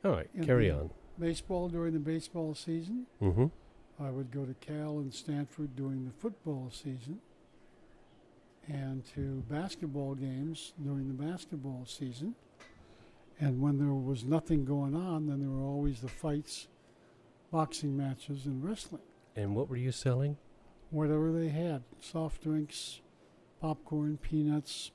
All right, in carry the on. baseball during the baseball season. Mm-hmm. I would go to Cal and Stanford during the football season, and to basketball games during the basketball season. And when there was nothing going on, then there were always the fights, boxing matches, and wrestling. And what were you selling? Whatever they had, soft drinks, popcorn, peanuts.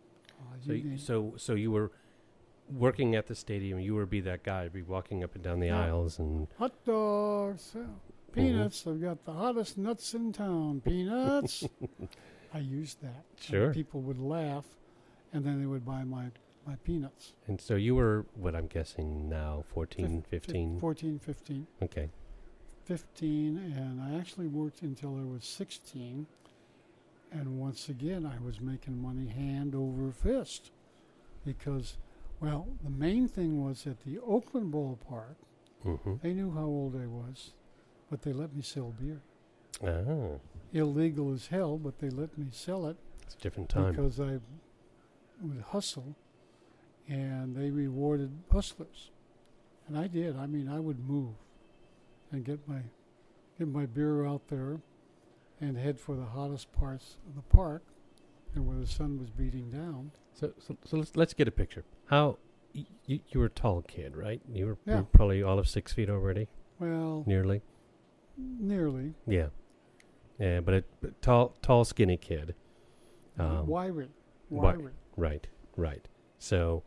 So you were working at the stadium. You would be that guy, be walking up and down the aisles and hot dogs, peanuts. I've got the hottest nuts in town. Peanuts. I used that. Sure. And people would laugh, and then they would buy my peanuts. And so you were, what I'm guessing now, 14, 15? 14, 15. Okay. 15, and I actually worked until I was 16. And once again, I was making money hand over fist because, well, the main thing was at the Oakland ballpark, they knew how old I was, but they let me sell beer. Ah. Illegal as hell, but they let me sell it. It's a different time. Because I would hustle, and they rewarded hustlers. And I did. I mean, I would move and get my beer out there and head for the hottest parts of the park and where the sun was beating down. So let's get a picture. How you were a tall kid, right? You were probably all of 6 feet already. Well, nearly. Yeah, yeah, but a tall, skinny kid. Wiry. Right. So,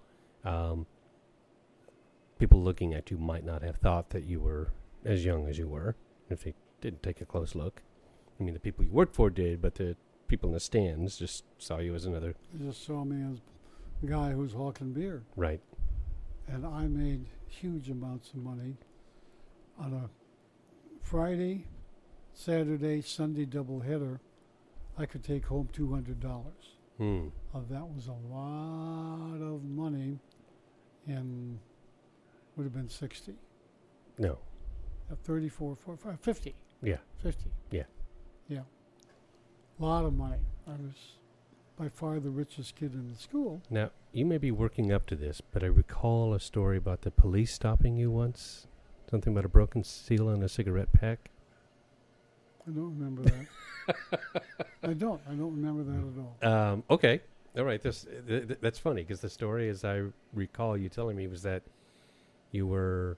people looking at you might not have thought that you were as young as you were if they didn't take a close look. I mean, the people you worked for did, but the people in the stands just saw you as another. They just saw me as a guy who was hawking beer. Right. And I made huge amounts of money on a Friday, Saturday, Sunday doubleheader. I could take home $200. That was a lot of money, and would have been 60. No. 34, 45, 50. Yeah. 50. Yeah. Yeah. A lot of money. I was by far the richest kid in the school. Now, you may be working up to this, but I recall a story about the police stopping you once. Something about a broken seal on a cigarette pack. I don't remember that. I don't remember that at all. Okay. All right. That's funny because the story, as I recall you telling me, was that you were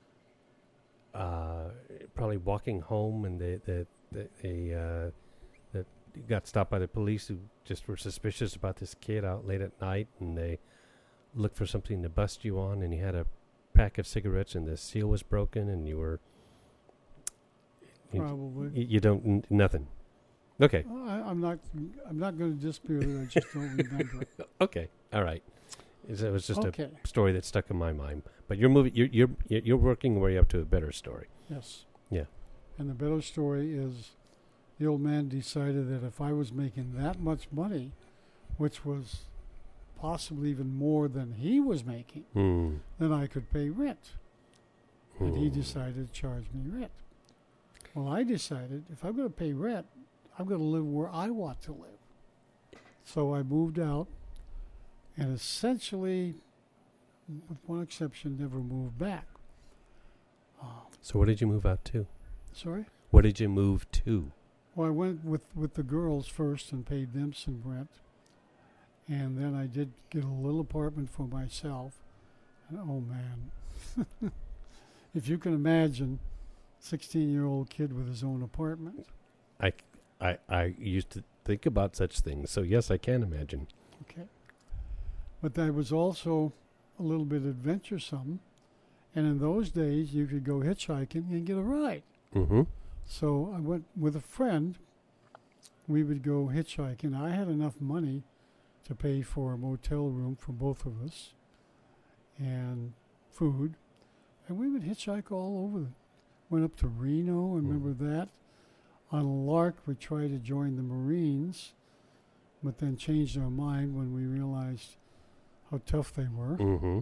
probably walking home and they got stopped by the police who just were suspicious about this kid out late at night, and they looked for something to bust you on, and you had a pack of cigarettes and the seal was broken and you were probably you don't nothing. Okay. I'm not going to dispute it. I just don't remember it. Okay. All right. It was just a story that stuck in my mind. But you're moving. You're working your way up to a better story. Yes. Yeah. And the better story is, the old man decided that if I was making that much money, which was possibly even more than he was making, then I could pay rent. And he decided to charge me rent. Well, I decided if I'm going to pay rent, I'm going to live where I want to live. So I moved out, and essentially, with one exception, never moved back. So what did you move out to? Sorry? What did you move to? Well, I went with the girls first and paid them some rent. And then I did get a little apartment for myself. And oh, man. If you can imagine, 16-year-old kid with his own apartment. I used to think about such things, so yes, I can imagine. Okay. But that was also a little bit adventuresome. And in those days, you could go hitchhiking and get a ride. Mm-hmm. So I went with a friend. We would go hitchhiking. I had enough money to pay for a motel room for both of us and food. And we would hitchhike all over. Went up to Reno, remember that? On a lark, we tried to join the Marines, but then changed our mind when we realized how tough they were. Mm-hmm.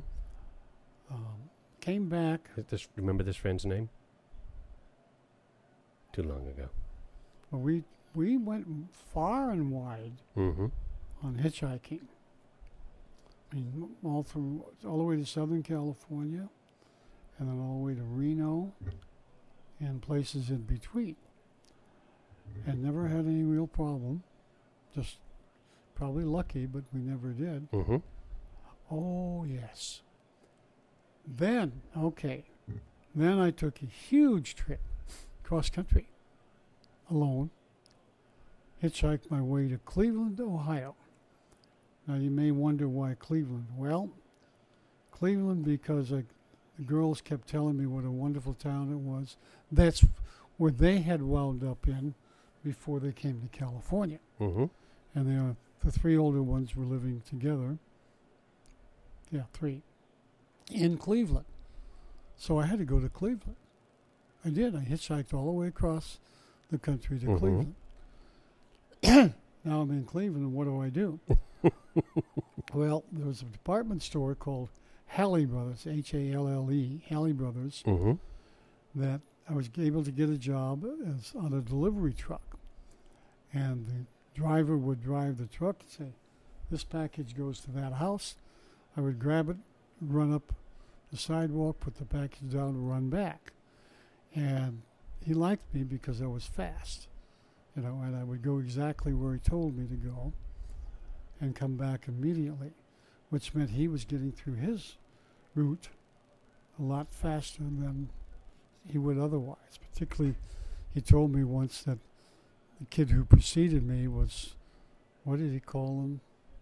Came back. Remember this friend's name? Too long ago. Well, we went far and wide on hitchhiking. I mean, all the way to Southern California, and then all the way to Reno and places in between. And never had any real problem. Just probably lucky, but we never did. Mm-hmm. Oh, yes. Then I took a huge trip cross country alone. Hitchhiked my way to Cleveland, Ohio. Now, you may wonder why Cleveland. Well, Cleveland because the girls kept telling me what a wonderful town it was. That's where they had wound up in before they came to California. Mm-hmm. And the three older ones were living together. Yeah, three. In Cleveland. So I had to go to Cleveland. I did. I hitchhiked all the way across the country to Cleveland. Now I'm in Cleveland, what do? Well, there was a department store called Halle Brothers, Halle, Halle Brothers, that I was able to get a job as on a delivery truck. And the driver would drive the truck and say, this package goes to that house. I would grab it, run up the sidewalk, put the package down, and run back. And he liked me because I was fast, and I would go exactly where he told me to go and come back immediately, which meant he was getting through his route a lot faster than he would otherwise. Particularly, he told me once that the kid who preceded me was, what did he call him?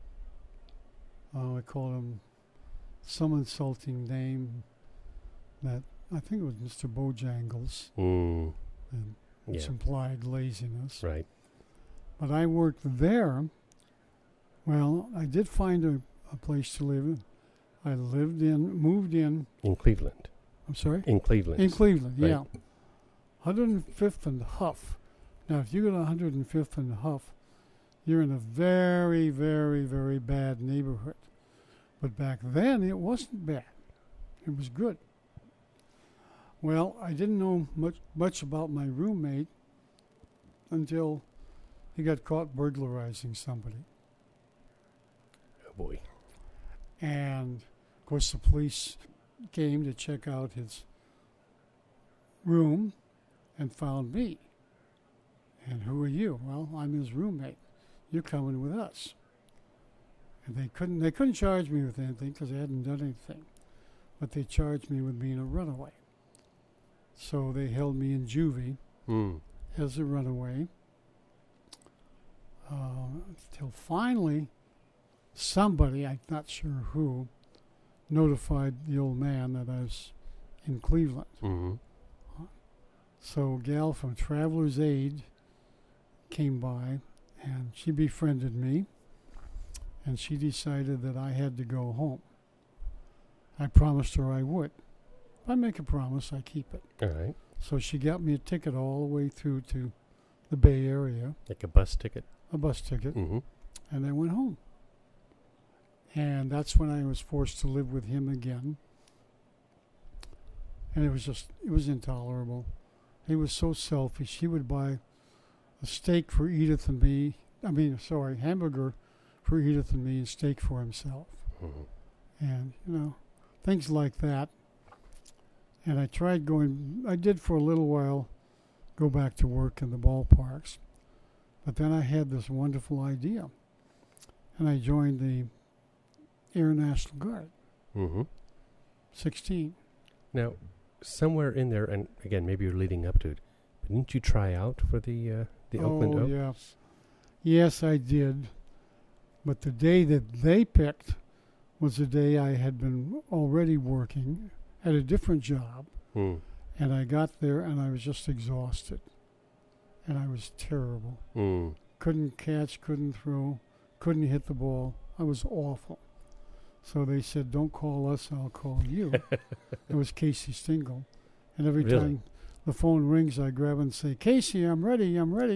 I called him some insulting name that I think it was Mr. Bojangles, and which implied laziness. Right. But I worked there. Well, I did find a place to live in. I moved in. In Cleveland. I'm sorry? In Cleveland. In Cleveland, right. yeah. 105th and Huff. Now, if you go to 105th and Huff, you're in a very, very, very bad neighborhood. But back then, it wasn't bad. It was good. Well, I didn't know much about my roommate until he got caught burglarizing somebody. Oh, boy. And, of course, the police came to check out his room and found me. And who are you? Well, I'm his roommate. You're coming with us. And they couldn't charge me with anything because I hadn't done anything. But they charged me with being a runaway. So they held me in juvie as a runaway. Until finally, somebody, I'm not sure who, notified the old man that I was in Cleveland. Mm-hmm. So a gal from Traveler's Aid came by, and she befriended me, and she decided that I had to go home. I promised her I would. If I make a promise, I keep it. All right. So she got me a ticket all the way through to the Bay Area. Like a bus ticket? A bus ticket. Mm-hmm. And I went home. And that's when I was forced to live with him again. And it was intolerable. He was so selfish. He would buy a steak for Edith and me. Hamburger for Edith and me and steak for himself. Mm-hmm. And, things like that. And I did for a little while go back to work in the ballparks. But then I had this wonderful idea. And I joined the Air National Guard. Mm-hmm. 16. Now, somewhere in there, and again, maybe you're leading up to it, but didn't you try out for the Oakland Oak? Oh, yeah. Yes, I did. But the day that they picked was the day I had been already working at a different job. And I got there, and I was just exhausted. And I was terrible. Couldn't catch, couldn't throw, couldn't hit the ball. I was awful. So they said, don't call us, I'll call you. It was Casey Stengel. And every time the phone rings, I grab and say, Casey, I'm ready.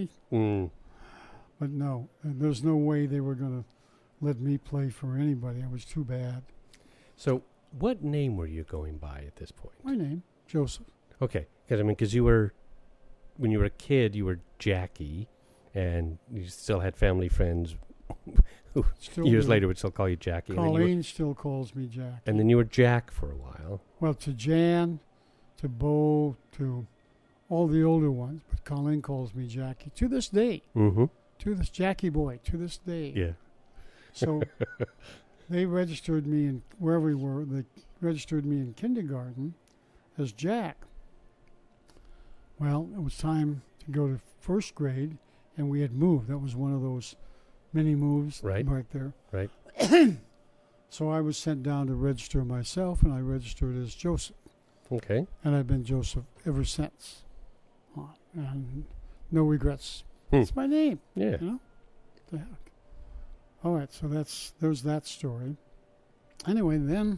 But no, there's no way they were going to let me play for anybody. I was too bad. So what name were you going by at this point? My name, Joseph. Okay. Because you were, when you were a kid, you were Jackie, and you still had family friends who years later would still call you Jackie. Colleen still calls me Jack. And then you were Jack for a while. Well, to Jan, to Bo, to all the older ones. But Colleen calls me Jackie to this day. Mm-hmm. To this Jackie boy, to this day. Yeah. So they registered me in wherever we were. They registered me in kindergarten as Jack. Well, it was time to go to first grade, and we had moved. That was one of those mini moves Right. there. Right. So I was sent down to register myself, and I registered as Joseph. Okay. And I've been Joseph ever since. And no regrets. Hmm. It's my name. Yeah. You know? What the heck? All right, so there's that story. Anyway, then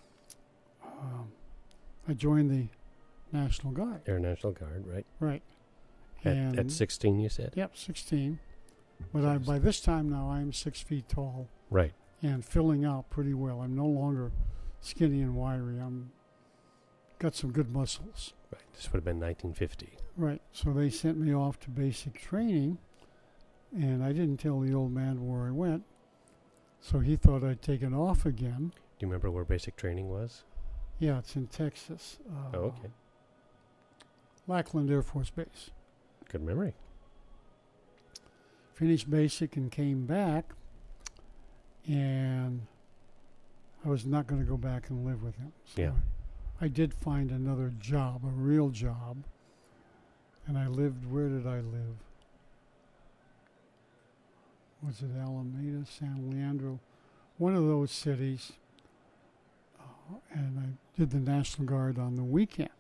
I joined the National Guard. Air National Guard, right? Right. At 16, you said? Yep, 16. But by this time now, I'm 6 feet tall Right. and filling out pretty well. I'm no longer skinny and wiry. Got some good muscles. Right. This would have been 1950. Right. So they sent me off to basic training, and I didn't tell the old man where I went. So he thought I'd taken off again. Do you remember where basic training was? Yeah, it's in Texas. Okay. Lackland Air Force Base. Good memory. Finished basic and came back, and I was not going to go back and live with him. So Yeah. I did find another job, a real job, and I lived, where did I live? Was it Alameda, San Leandro? One of those cities, and I did the National Guard on the weekend.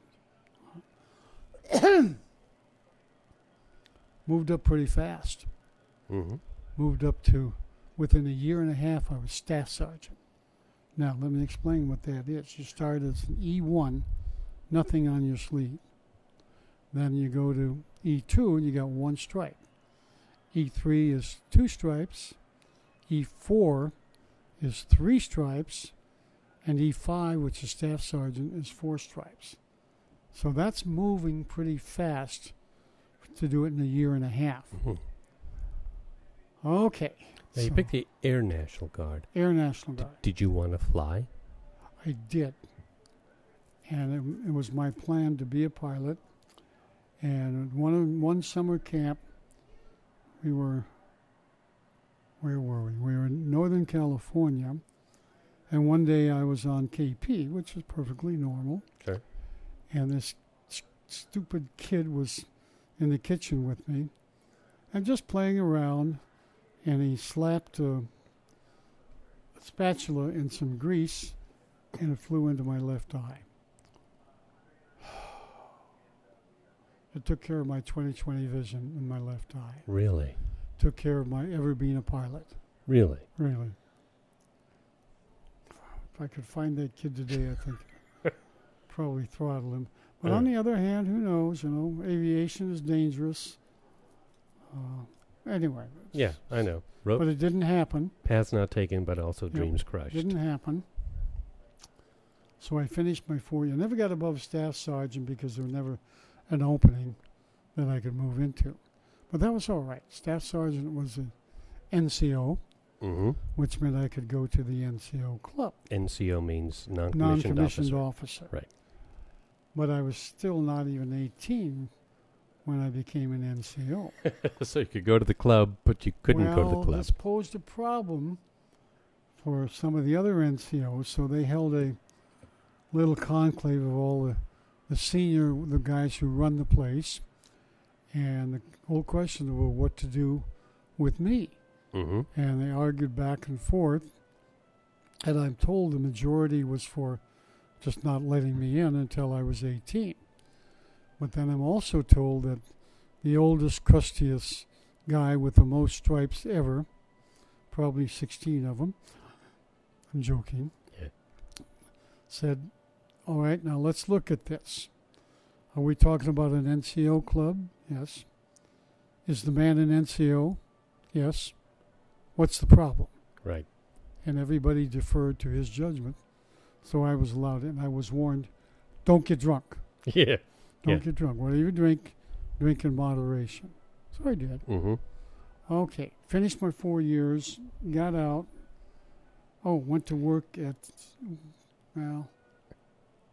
Moved up pretty fast. Mm-hmm. Moved up to, within a year and a half, I was staff sergeant. Now, let me explain what that is. You start as an E1, nothing on your sleeve. Then you go to E2, and you got 1 stripe. E3 is 2 stripes. E4 is 3 stripes. And E5, which is staff sergeant, is 4 stripes. So that's moving pretty fast to do it in a year and a half. Mm-hmm. Okay. Now, you picked the Air National Guard. Air National Guard. Did you want to fly? I did. And it was my plan to be a pilot. And one summer camp, where were we? We were in Northern California. And one day I was on KP, which is perfectly normal. Sure. And this stupid kid was in the kitchen with me. And just playing around. And he slapped a spatula in some grease, and it flew into my left eye. It took care of my 20/20 vision in my left eye. Really? Took care of my ever being a pilot. Really? Really. If I could find that kid today, I think probably throttle him. But on the other hand, who knows? You know, aviation is dangerous. Anyway. Yeah, I know. But it didn't happen. Paths not taken, but also dreams crushed. Didn't happen. So I finished my 4 years. I never got above staff sergeant because there was never an opening that I could move into. But that was all right. Staff sergeant was an NCO, Mm-hmm. which meant I could go to the NCO club. NCO means non-commissioned officer. officer. Right. But I was still not even 18 when I became an NCO. So you could go to the club, but you couldn't go to the Well, club. this posed a problem for some of the other NCOs, so they held a little conclave of all the guys who run the place, and the whole question was what to do with me. Mm-hmm. And they argued back and forth, and I'm told the majority was for just not letting me in until I was 18. But then I'm also told that the oldest, crustiest guy with the most stripes ever, probably 16 of them, I'm joking, said, all right, now let's look at this. Are we talking about an NCO club? Yes. Is the man an NCO? Yes. What's the problem? Right. And everybody deferred to his judgment. So I was allowed in. I was warned, don't get drunk. Yeah. Don't get drunk. Whatever you drink in moderation. So I did. Mm-hmm. Okay. Finished my 4 years. Got out. Oh, went to work at, well,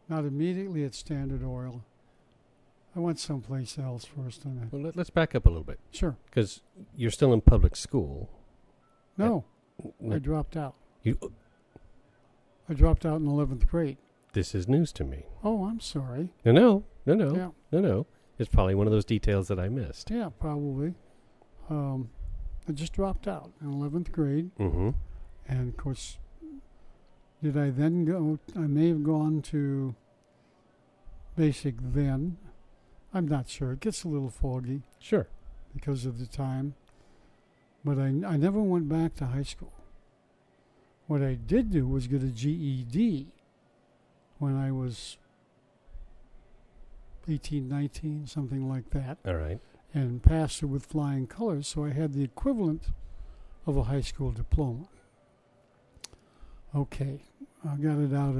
Not immediately at Standard Oil. I went someplace else first. And Well, let's back up a little bit. sure. Because you're still in public school. No, No, I dropped out. you, I dropped out in 11th grade. this is news to me. Oh, I'm sorry. No. Yeah, It's probably one of those details that I missed. yeah, probably. I just dropped out in 11th grade. Mm-hmm. And, of course, did I then go? I may have gone to basic then. I'm not sure. It gets a little foggy Sure. because of the time. But I never went back to high school. What I did do was get a GED when I was 18, 19, something like that, All right. and passed it with flying colors, so I had the equivalent of a high school diploma. Okay, I got it out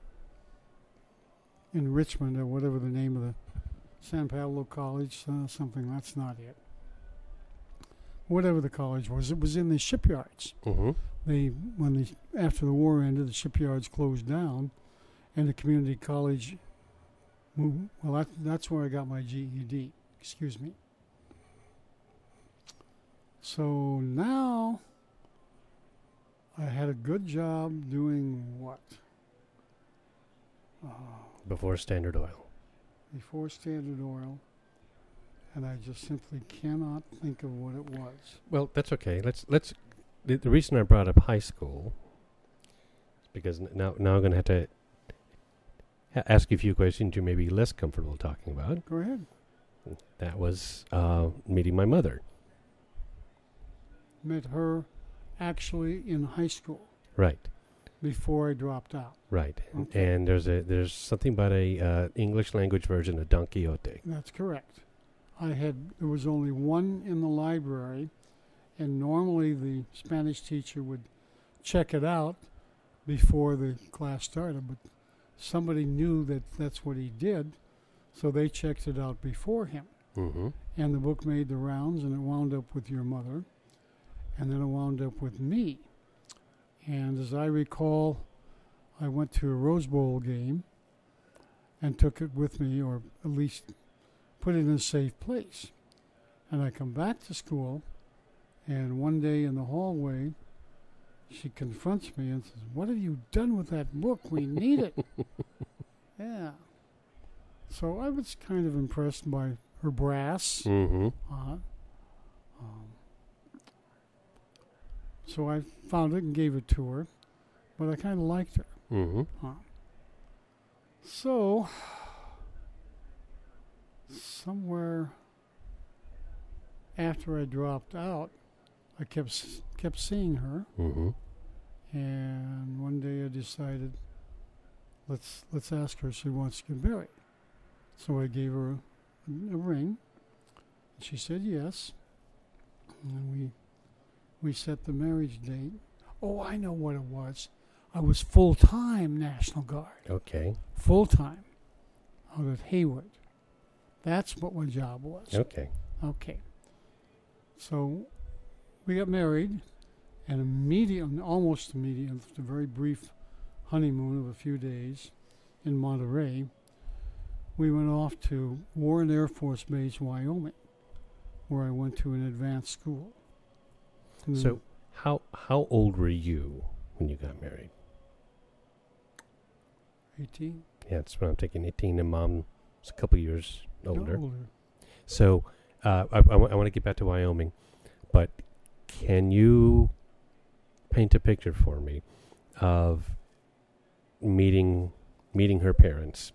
in Richmond, or whatever the name of the San Pablo College, something, that's not it. Whatever the college was, it was in the shipyards. Mm-hmm. After the war ended, the shipyards closed down, and the community college moved. Well, that's where I got my GED. Excuse me. So now I had a good job doing what? Before Standard Oil. Before Standard Oil, and I just simply cannot think of what it was. Well, that's okay. Let's. The reason I brought up high school is because now I'm going to have to ask you a few questions you may be less comfortable talking about. Go ahead. That was meeting my mother. Met her actually in high school Right. before I dropped out. Right. Okay. And there's something about a English language version of Don Quixote. That's correct. There was only one in the library, and normally the Spanish teacher would check it out before the class started, but somebody knew that that's what he did, so they checked it out before him. Mm-hmm. And the book made the rounds, and it wound up with your mother, and then it wound up with me. And as I recall, I went to a Rose Bowl game and took it with me, or at least put it in a safe place. And I come back to school, and one day in the hallway, she confronts me and says, "What have you done with that book? We need it." Yeah. So I was kind of impressed by her brass. Mm-hmm. So I found it and gave it to her, but I kind of liked her. Mm-hmm. So somewhere after I dropped out, I kept seeing her, Mm-hmm. and one day I decided, let's ask her if she wants to get married. So I gave her a ring. She said yes, and we set the marriage date. Oh, I know what it was. I was full-time National Guard. Okay. Full-time out at Hayward. That's what my job was. Okay. Okay. So we got married, and almost immediately, after a very brief honeymoon of a few days in Monterey, we went off to Warren Air Force Base, Wyoming, where I went to an advanced school. And So how old were you when you got married? 18? Yeah, that's what I'm thinking. 18, and Mom was a couple years older. No, So I want to get back to Wyoming, but can you paint a picture for me of meeting her parents,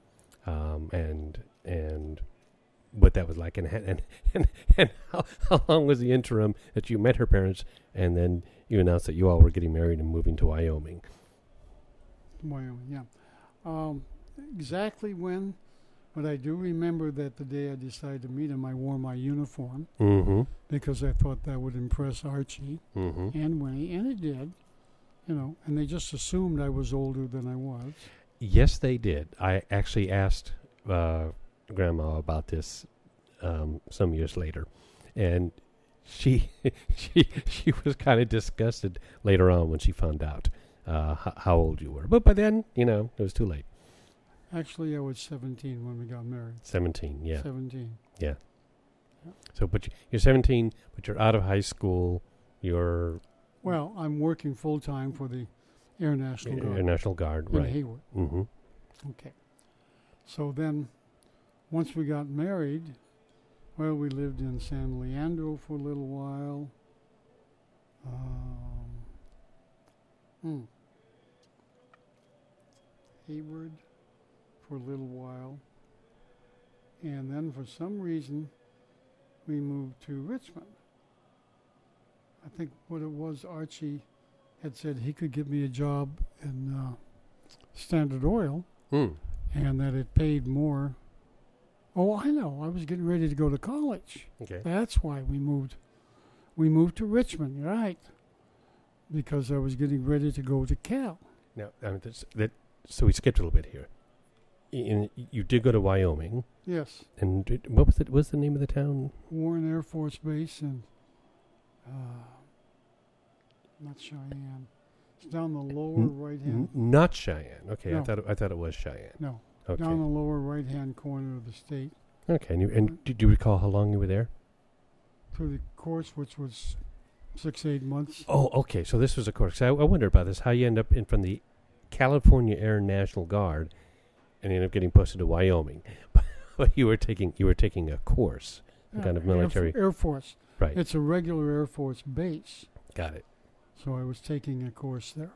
and what that was like, and how long was the interim that you met her parents, and then you announced that you all were getting married and moving to Wyoming? Wyoming, yeah. Exactly when, but I do remember that the day I decided to meet him, I wore my uniform Mm-hmm. because I thought that would impress Archie Mm-hmm. and Winnie, and it did, and they just assumed I was older than I was. Yes, they did. I actually asked Grandma about this some years later, and she was kind of disgusted later on when she found out how old you were. But by then, it was too late. Actually, I was 17 when we got married. 17, yeah. 17. Yeah. So, but you're 17, but you're out of high school. You're... Well, I'm working full-time for the Air National Guard. Air National Guard, in right. Hayward. Mm-hmm. Okay. So then, once we got married, well, we lived in San Leandro for a little while. Hayward for a little while. And then for some reason, we moved to Richmond. I think what it was, Archie had said he could give me a job in Standard Oil and that it paid more. Oh, I know. I was getting ready to go to college. Okay. That's why we moved. We moved to Richmond, right? Because I was getting ready to go to Cal. Now, I mean, so we skipped a little bit here. You did go to Wyoming. Yes. And what was it? What's the name of the town? Warren Air Force Base and not Cheyenne. It's down the lower right hand. Not Cheyenne. Okay, No. I thought it was Cheyenne. No. Okay. Down the lower right hand corner of the state. Okay, and do you recall how long you were there? Through the course, which was 6-8 months. Oh, okay. So this was a course. I wondered about this. How you end up from the California Air National Guard, and you end up getting posted to Wyoming. But you were taking a course, kind of military. Air Force. Right. It's a regular Air Force base. Got it. So I was taking a course there.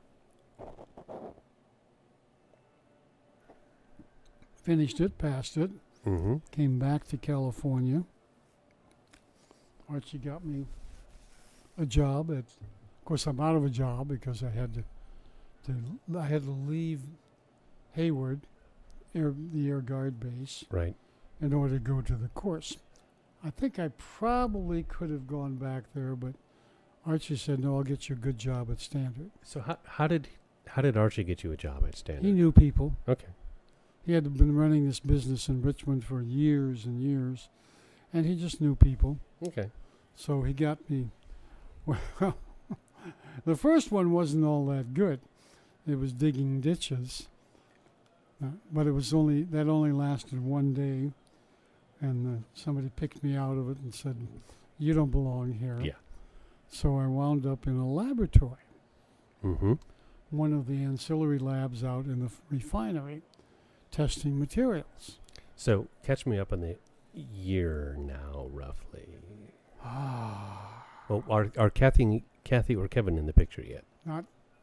Finished it, passed it, Mm-hmm. came back to California. Archie got me a job of course I'm out of a job because I had to leave Hayward, the Air Guard base, Right. in order to go to the course. I think I probably could have gone back there, but Archie said, "No, I'll get you a good job at Standard." So how did Archie get you a job at Standard? He knew people. Okay. He had been running this business in Richmond for years and years, and he just knew people. Okay. So he got me. Well, the first one wasn't all that good. It was digging ditches, but it was only lasted one day, and somebody picked me out of it and said, "You don't belong here." Yeah. So I wound up in a laboratory, Mm-hmm. one of the ancillary labs out in the refinery, testing materials. So catch me up on the year now, roughly. Well, are Kathy or Kevin in the picture yet? Not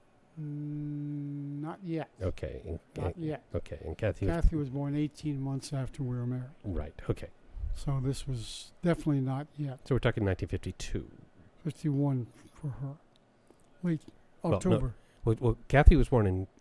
yet. Okay. Not yet. Okay, and Kathy Was born 18 months after we were married. right. Okay. So this was definitely not yet. So we're talking 1952. 51 for her. Late Well, no. October. Well, Kathy was born in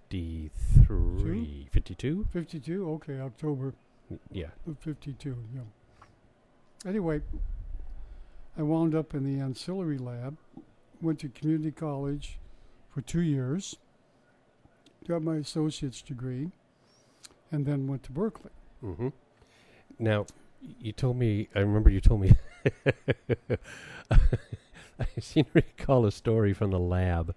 53, 52? 52? Okay, October Yeah. of 52, yeah. Anyway, I wound up in the ancillary lab, went to community college for 2 years, got my associate's degree, and then went to Berkeley. Mm-hmm. Now, you told me, I remember you told me, I seem to recall a story from the lab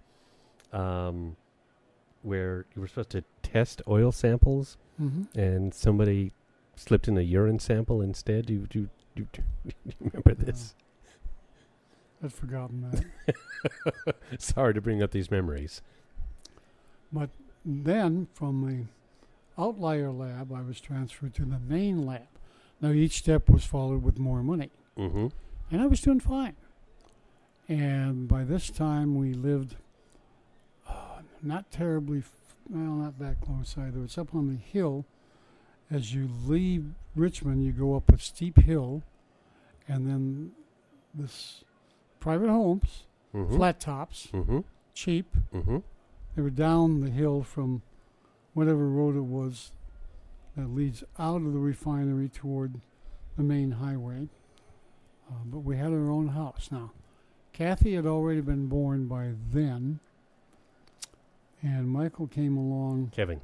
where you were supposed to test oil samples, and somebody slipped in a urine sample instead. Do you remember this? I'd forgotten that. Sorry to bring up these memories. But then, from the outlier lab, I was transferred to the main lab. Now, each step was followed with more money. Mm-hmm. And I was doing fine. And by this time, we lived not terribly, not that close either. It's up on the hill. As you leave Richmond, you go up a steep hill, and then this private homes, flat tops, cheap. Mm-hmm. They were down the hill from whatever road it was that leads out of the refinery toward the main highway. But we had our own house. Now, Kathy had already been born by then, and Michael came along. Kevin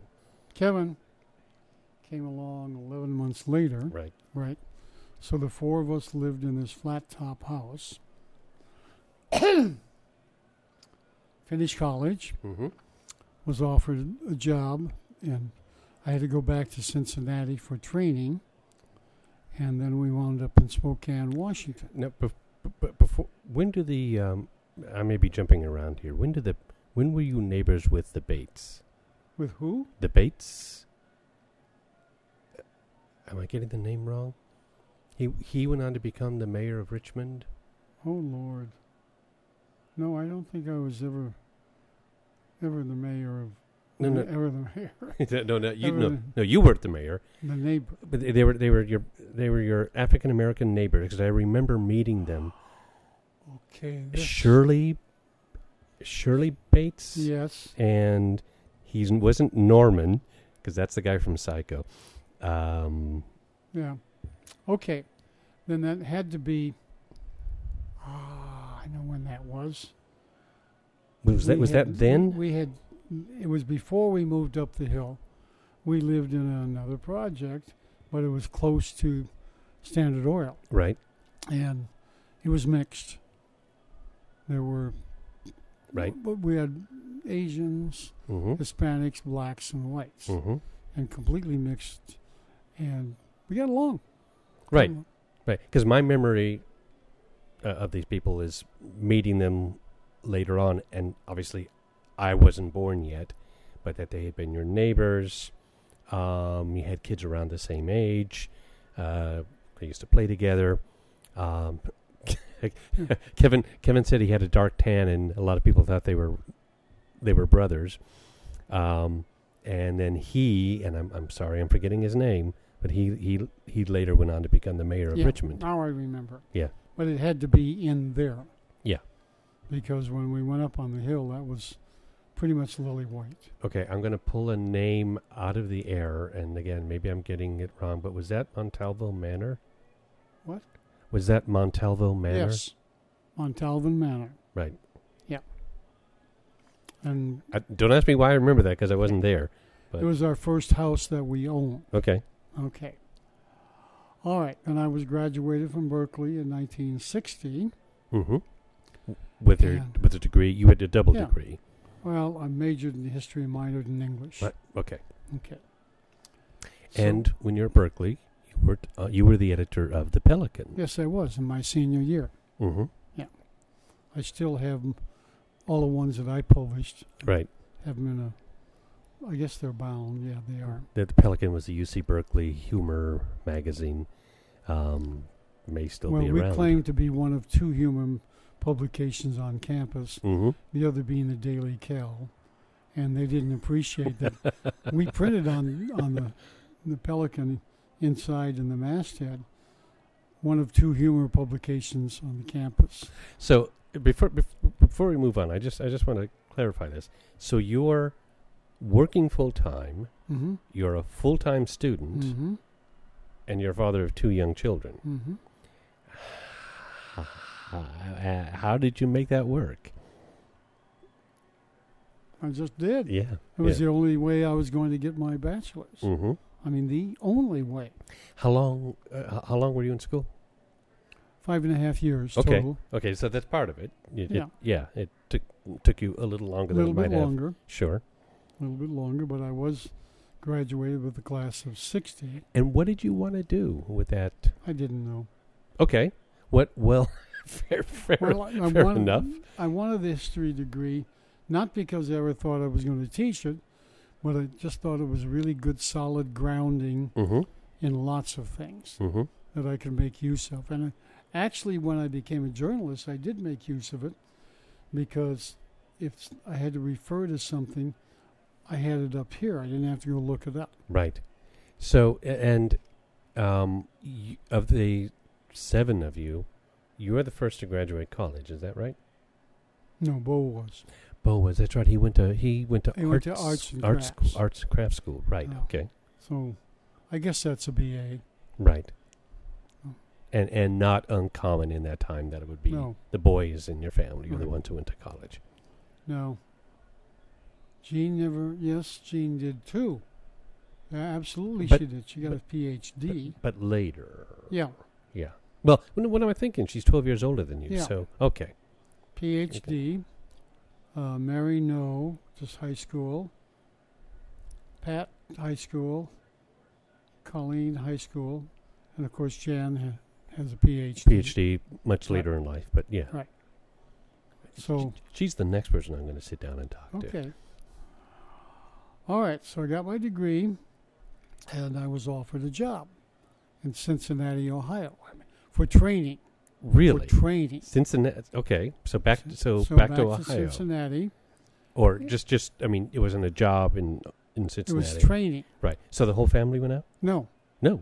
came along 11 months later. Right. So the four of us lived in this flat top house. Finished college. Was offered a job, and I had to go back to Cincinnati for training, and then we wound up in Spokane, Washington. Now, before, when do the I may be jumping around here. When were you neighbors with the Bates? With who? The Bates? Am I getting the name wrong? He went on to become the mayor of Richmond. Oh Lord. No, I don't think I was ever the mayor of. No, no. Ever the mayor. No, you weren't the mayor. The neighbor. But they were your African American neighbors, because I remember meeting them. Okay. Shirley Bates. Yes. And he wasn't Norman, because that's the guy from Psycho. Yeah. Okay. Then that had to be. I know when that was. Was that then? We had. It was before we moved up the hill. We lived in another project, but it was close to Standard Oil. Right. And it was mixed. There were. Right. But we had Asians, Hispanics, blacks, and whites, and completely mixed, and we got along. Right. Right. Because my memory of these people is meeting them later on, and obviously I wasn't born yet, but that they had been your neighbors. You had kids around the same age. They used to play together. Kevin said he had a dark tan, and a lot of people thought they were brothers. And then I'm sorry, I'm forgetting his name, but he later went on to become the mayor of Richmond. Now I remember. Yeah. But it had to be in there. Yeah. Because when we went up on the hill, that was pretty much lily white. Okay, I'm going to pull a name out of the air, and again, maybe I'm getting it wrong, but was that Montalville Manor? What? Was that Montalville Manor? Yes. Montalville Manor. Right. Yeah. And don't ask me why I remember that, because I wasn't there. But it was our first house that we owned. Okay. Okay. All right. And I was graduated from Berkeley in 1960. Mm-hmm. With a degree, you had a double degree. Well, I majored in history and minored in English. Okay. Okay. And when you're at Berkeley, you were the editor of The Pelican. Yes, I was in my senior year. Mm-hmm. Yeah. I still have all the ones that I published. Right. Have them I guess they're bound. Yeah, they are. The Pelican was the UC Berkeley humor magazine. May still be around. Well, we claim to be one of two humor publications on campus, the other being the Daily Cal, and they didn't appreciate that. We printed on the Pelican inside in the masthead, one of two humor publications on the campus. So before we move on, I just want to clarify this. So you're working full time, you're a full time student, and you're a father of two young children. How did you make that work? I just did. Yeah. It was the only way I was going to get my bachelor's. I mean, the only way. How long were you in school? 5.5 years total. Okay, so that's part of it. It took you a little longer than it might have. A little bit longer. Sure. A little bit longer, but I was graduated with a class of 60. And what did you want to do with that? I didn't know. Okay. What? Well, fair enough. I wanted the history degree, not because I ever thought I was going to teach it, but I just thought it was really good, solid grounding in lots of things that I could make use of. And actually, when I became a journalist, I did make use of it, because if I had to refer to something, I had it up here. I didn't have to go look it up. Right. So, and of the 7 of you, you were the first to graduate college. Is that right? No, Bo was. That's right. He went to arts and crafts school. Right. Oh. Okay. So, I guess that's a BA. Right. Oh. And not uncommon in that time that it would be the boys in your family were the ones who went to college. No. Jean did too. Absolutely, she did. She got a PhD. But later. Yeah. Yeah. Well, what am I thinking? She's 12 years older than you. Yeah. So, okay. PhD. Okay. Mary, no, just high school. Pat High School, Colleen High School, and of course Jan has a PhD. PhD much later in life, but yeah. Right. So she's the next person I'm going to sit down and talk to. okay. All right, so I got my degree, and I was offered a job in Cincinnati, Ohio, for training. Really? For training. Cincinnati. Okay, so back So back to Ohio, Cincinnati. or just I mean, it wasn't a job in Cincinnati. It was training. Right. So the whole family went out. No. No.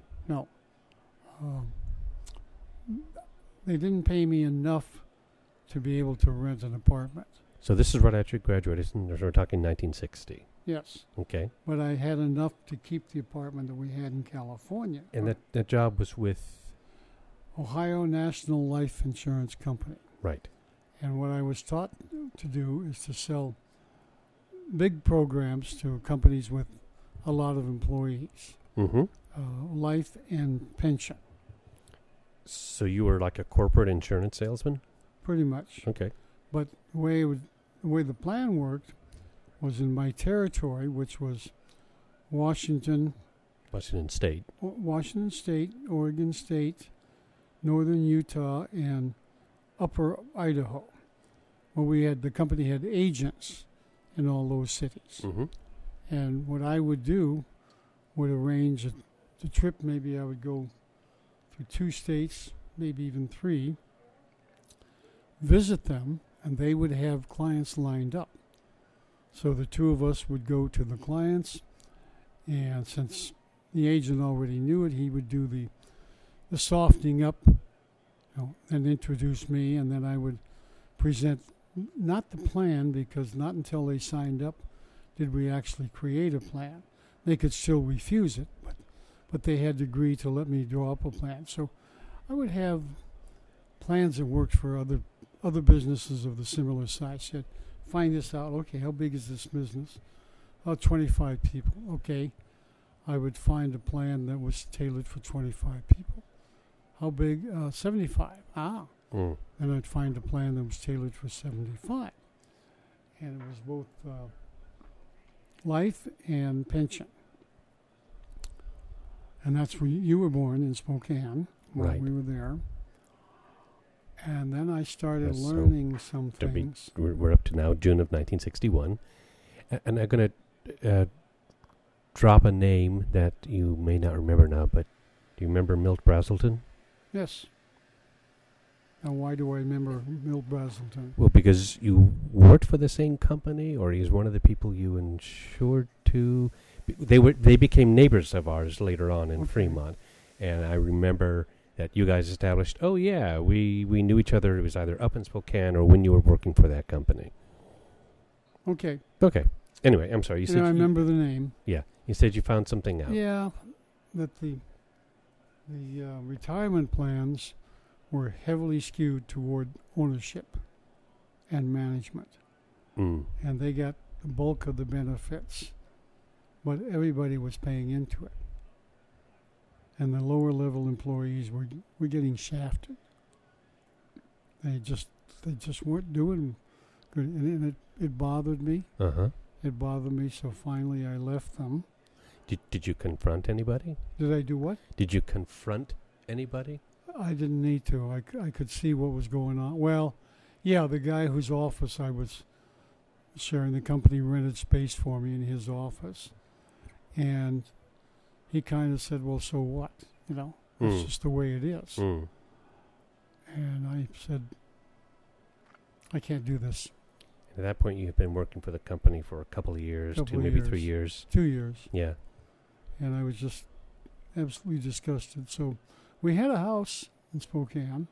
They didn't pay me enough to be able to rent an apartment. So this is right after you graduated. We're talking 1960. Yes. Okay. But I had enough to keep the apartment that we had in California. And that job was with. Ohio National Life Insurance Company. Right. And what I was taught to do is to sell big programs to companies with a lot of employees, life and pension. So you were like a corporate insurance salesman? Pretty much. Okay. But the way the plan worked was in my territory, which was Washington State, Oregon State, Northern Utah, and Upper Idaho. Well, the company had agents in all those cities. And what I would do would arrange the trip. Maybe I would go through 2 states, maybe even 3, visit them, and they would have clients lined up. So the 2 of us would go to the clients, and since the agent already knew it, he would do the softening up, and introduce me, and then I would present not the plan, because not until they signed up did we actually create a plan. They could still refuse it, but they had to agree to let me draw up a plan. So I would have plans that worked for other businesses of the similar size. Said, find this out. Okay, how big is this business? 25 people. Okay. I would find a plan that was tailored for 25 people. How big? 75. And I'd find a plan that was tailored for 75. And it was both life and pension. And that's where you were born, in Spokane, while right. we were there. And then I started learning some things. We're up to now June of 1961. And I'm going to drop a name that you may not remember now, but do you remember Milt Brazelton? Yes. Now, why do I remember Milt Brazelton? Well, because you worked for the same company, or he's one of the people you insured to. They became neighbors of ours later on in Fremont, and I remember that you guys established. Oh yeah, we knew each other. It was either up in Spokane or when you were working for that company. Okay. Anyway, I'm sorry. You said I remember the name. Yeah, you said you found something out. Yeah, that the retirement plans were heavily skewed toward ownership and management. And they got the bulk of the benefits, but everybody was paying into it. And the lower level employees were getting shafted. They just weren't doing good, and it bothered me. It bothered me, so finally I left them. Did you confront anybody? Did I do what? Did you confront anybody? I didn't need to. I could see what was going on. Well, yeah, the guy whose office I was sharing, the company rented space for me in his office. And he kind of said, well, so what? It's just the way it is. And I said, I can't do this. At that point, you had been working for the company for a couple of years, maybe 3 years. 2 years. Yeah. And I was just absolutely disgusted. So we had a house in Spokane.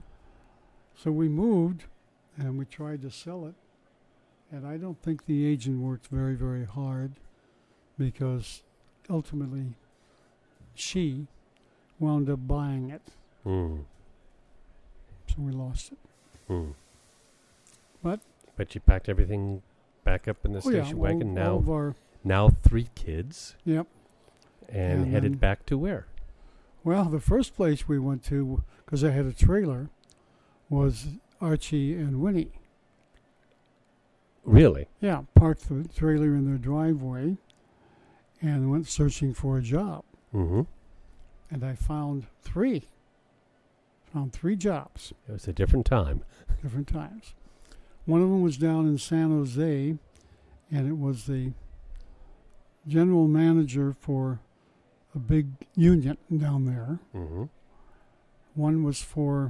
So we moved, and we tried to sell it. And I don't think the agent worked very, very hard, because ultimately she wound up buying it. So we lost it. But you packed everything back up in the station wagon. Now 3 kids. Yep. And headed back to where? Well, the first place we went to, because I had a trailer, was Archie and Winnie. Really? Yeah, parked the trailer in their driveway. and went searching for a job. Mm-hmm. And I found three. Found 3 jobs. It was a different time. Different times. One of them was down in San Jose, and it was the general manager for a big union down there. Mm-hmm. One was for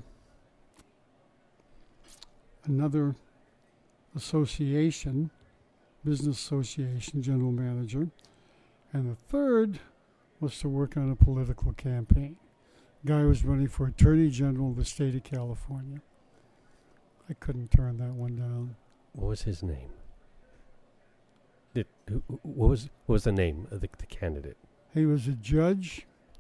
another association, business association, general manager. And the third was to work on a political campaign. Guy was running for Attorney General of the state of California. I couldn't turn that one down. What was his name? What was the name of the candidate? He was a judge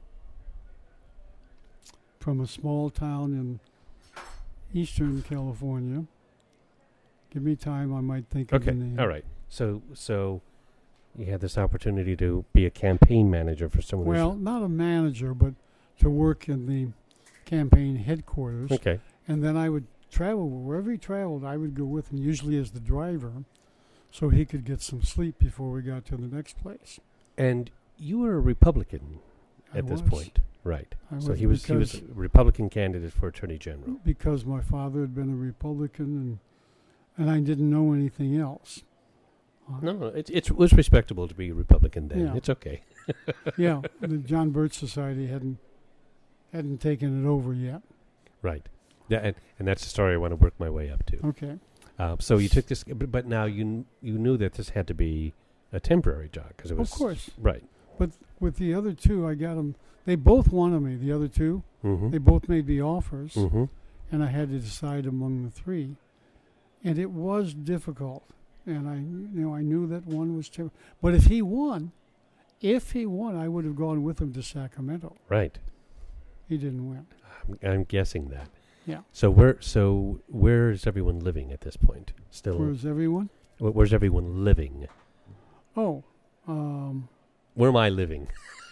from a small town in eastern California. Give me time, I might think of the Okay, name. all right. So you had this opportunity to be a campaign manager for someone. Well, not a manager, but to work in the campaign headquarters. Okay. And then I would travel. Wherever he traveled, I would go with him, usually as the driver, so he could get some sleep before we got to the next place. And you were a Republican at this point, right? So he was a Republican candidate for Attorney General. Because my father had been a Republican, and I didn't know anything else. No, it was respectable to be a Republican then. Yeah. It's okay. Yeah, the John Birch Society hadn't taken it over yet. Right. Yeah, and that's the story I want to work my way up to. Okay. So you took this, but now you knew that this had to be a temporary job because it was. Of course. Right. But with the other two, I got them. They both wanted me. The other two, Mm-hmm. they both made me offers, Mm-hmm. and I had to decide among the 3, and it was difficult. And I knew that one was temporary. But if he won, I would have gone with him to Sacramento. Right. He didn't win. I'm guessing that. Yeah. So where is everyone living at this point? Still. Where's everyone? Where's everyone living? Oh, Where am I living?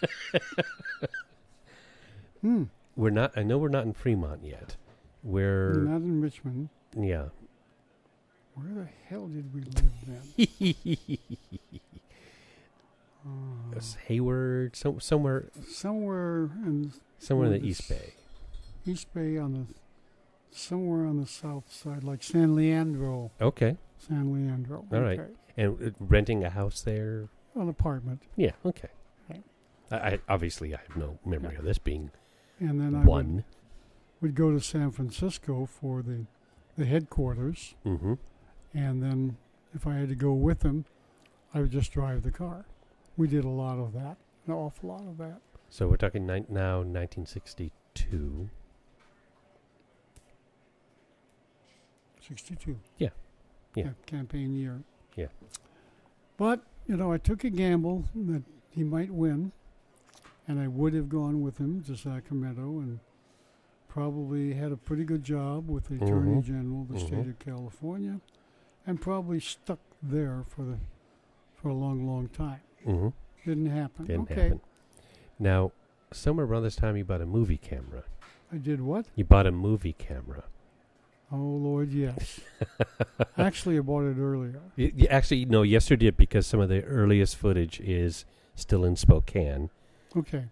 We're I know we're not in Fremont yet. We're not in Richmond. yeah. Where the hell did we live then? It's Hayward, somewhere Somewhere in the East Bay. East Bay somewhere on the south side, like San Leandro. Okay. San Leandro. All right. And renting a house there. An apartment. Yeah. Okay. Okay. I obviously I have no memory of this being And then I one. would go to San Francisco for the headquarters. Mm-hmm. And then if I had to go with them, I would just drive the car. We did a lot of that, an awful lot of that. So we're talking now 1962. 62. Yeah. Campaign year. Yeah. But, I took a gamble that he might win, and I would have gone with him to Sacramento and probably had a pretty good job with the Attorney General of the state of California, and probably stuck there for a long, long time. Mm-hmm. Didn't happen. Didn't Okay. happen. Now, somewhere around this time, you bought a movie camera. I did what? You bought a movie camera. Oh, Lord, yes. Actually, I bought it earlier. Actually, no, yes, you did, because some of the earliest footage is still in Spokane. Okay.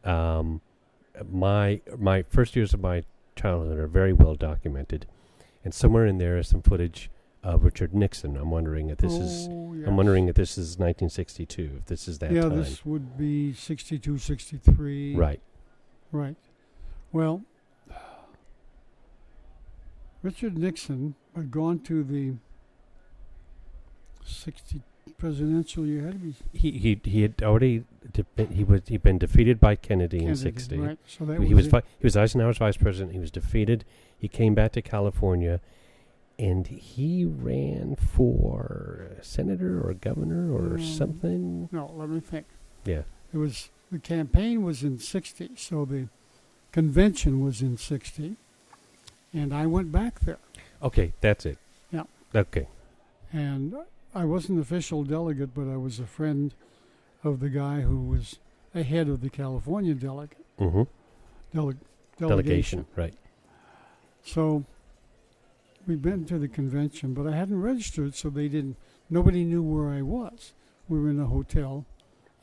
My first years of my childhood are very well documented, and somewhere in there is some footage of Richard Nixon. I'm wondering if this is. Yes. I'm wondering if this is 1962. If this is that yeah, time. this would be 62, 63. Right. Right. Well, Richard Nixon had gone to the 60 presidential year. Had to be He had already he'd been defeated by Kennedy in 60. Right. So that He was was Eisenhower's vice president. He was defeated. He came back to California, and he ran for senator or governor or something. No, let me think. Yeah. The campaign was in 60, so the convention was in 60, and I went back there. Okay, that's it. Yeah. Okay. And I wasn't an official delegate, but I was a friend of the guy who was ahead of the California Mm-hmm. delegation. Right. So we'd been to the convention, but I hadn't registered, so nobody knew where I was. We were in a hotel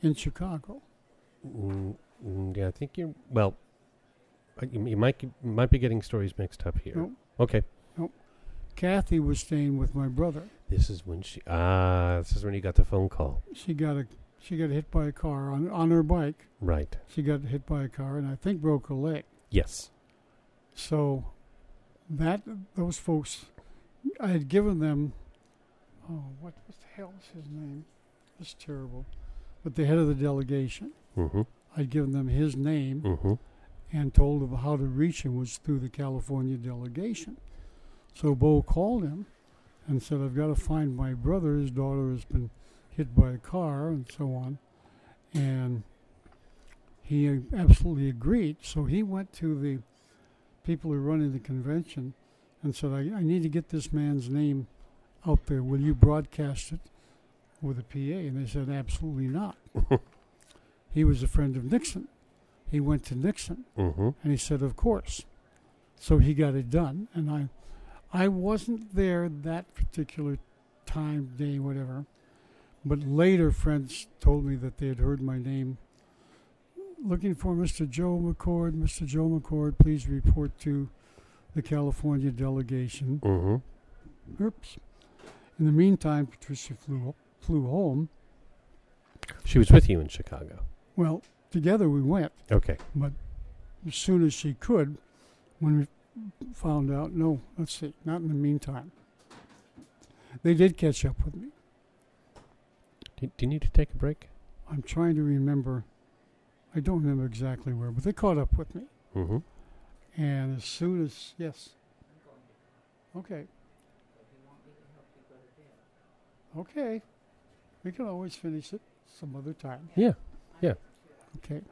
in Chicago. Yeah, I think you're... Well, you might be getting stories mixed up here. Nope. Okay. Nope. Kathy was staying with my brother. This is when you got the phone call. She got hit by a car on her bike. Right. She got hit by a car and I think broke her leg. Yes. So those folks, I had given them, what the hell is his name? It's terrible. But the head of the delegation, Mm-hmm. I'd given them his name Mm-hmm. and told them how to reach him was through the California delegation. So Bo called him and said, I've got to find my brother. His daughter has been hit by a car and so on. And he absolutely agreed. So he went to the people who are running the convention and said, I need to get this man's name out there. Will you broadcast it with a PA? And they said, absolutely not. He was a friend of Nixon. He went to Nixon, Mm-hmm. and he said, of course. So he got it done. And I wasn't there that particular time, day, whatever. But later, friends told me that they had heard my name. Looking for Mr. Joe McCord. Mr. Joe McCord, please report to the California delegation. Mm-hmm. Oops. In the meantime, Patricia flew home. She was with you in Chicago. Well, together we went. Okay. But as soon as she could, when we found out, no, let's see, not in the meantime. They did catch up with me. Do you need to take a break? I'm trying to remember. I don't remember exactly where, but they caught up with me. Mm-hmm. And as soon as, yes. Okay. Okay. We can always finish it some other time. Yeah. Yeah. Okay.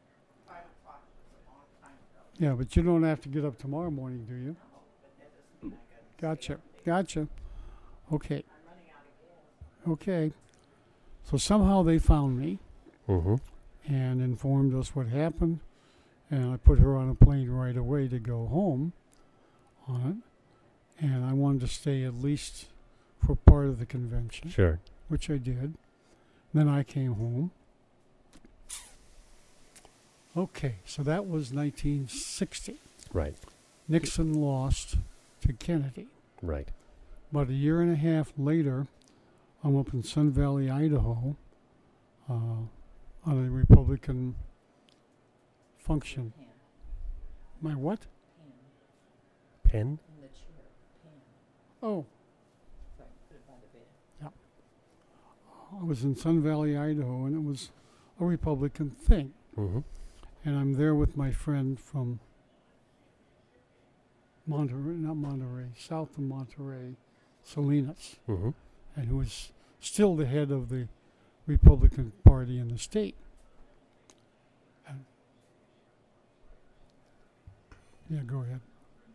Yeah, but you don't have to get up tomorrow morning, do you? Gotcha. Okay. Okay. So somehow they found me Mm-hmm. and informed us what happened. And I put her on a plane right away to go home on it. And I wanted to stay at least for part of the convention, Sure. which I did. Then I came home. Okay, so that was 1960. Right. Nixon lost to Kennedy. Right. About a year and a half later, I'm up in Sun Valley, Idaho, on a Republican function. My what? Pen? Oh. Yeah. I was in Sun Valley, Idaho, and it was a Republican thing. Mm-hmm. And I'm there with my friend from south of Monterey, Salinas, Mm-hmm. and who is still the head of the Republican Party in the state. And yeah, go ahead.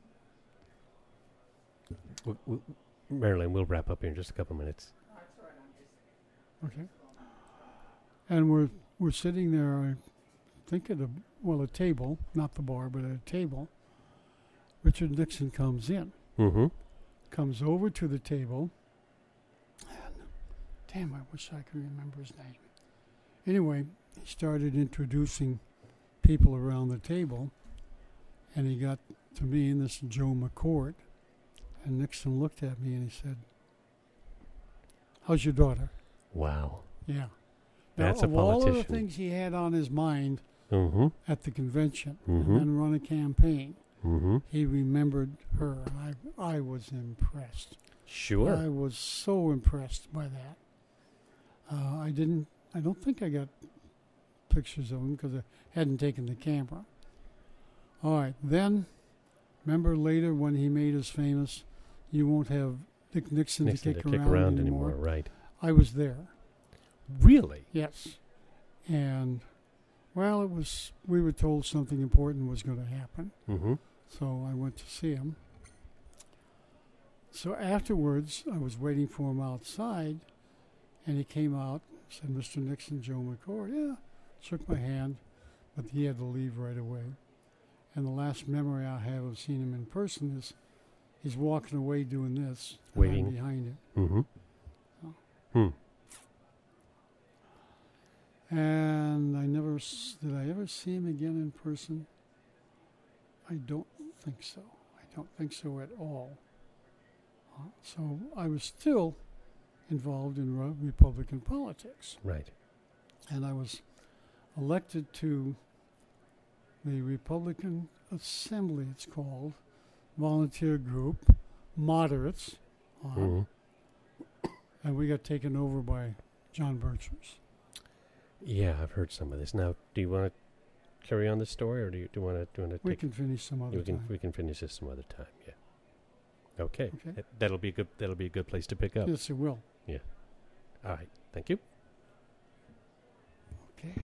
Marilyn, we'll wrap up here in just a couple minutes. Okay. And we're sitting there, I think at a table, not the bar, but at a table. Richard Nixon comes in, Mm-hmm. comes over to the table, and damn, I wish I could remember his name. Anyway, he started introducing people around the table, and he got to me, and this is Joe McCord. And Nixon looked at me and he said, "How's your daughter?" Wow. Yeah. That's now, a of all of the politician. things he had on his mind Mm-hmm. at the convention Mhm. and then run a campaign, Mm-hmm. he remembered her. And I was impressed. Sure. I was so impressed by that. I don't think I got pictures of him because I hadn't taken the camera. All right. Then, remember later when he made us famous, you won't have Dick Nixon to kick around anymore. Right. I was there. Really? Yes. And, well, we were told something important was going to happen. Mm-hmm. So I went to see him. So afterwards, I was waiting for him outside, and he came out, said, "Mr. Nixon, Joe McCord." Yeah, shook my hand, but he had to leave right away. And the last memory I have of seeing him in person is he's walking away doing this, and I'm Waiting. behind him. Mm-hmm. Oh. Hmm. And did I ever see him again in person? I don't think so. I don't think so at all. So I was still involved in Republican politics. Right. And I was elected to the Republican Assembly, it's called, volunteer group, moderates, Mm-hmm. and we got taken over by John Bertram's. Yeah, I've heard some of this. Now, do you want to carry on the story, or do you want to? We can finish some other time. We can finish this some other time. Yeah. Okay. Okay. That'll be a good place to pick up. Yes, it will. All right. Thank you.